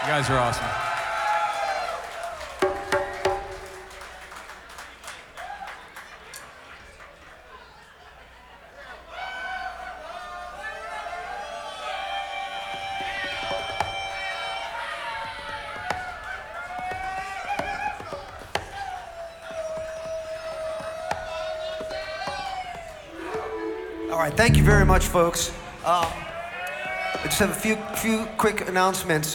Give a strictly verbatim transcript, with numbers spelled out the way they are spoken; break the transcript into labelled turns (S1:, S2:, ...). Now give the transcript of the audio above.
S1: You guys are awesome.
S2: All right, thank you very much, folks. Um, I just have a few few quick announcements.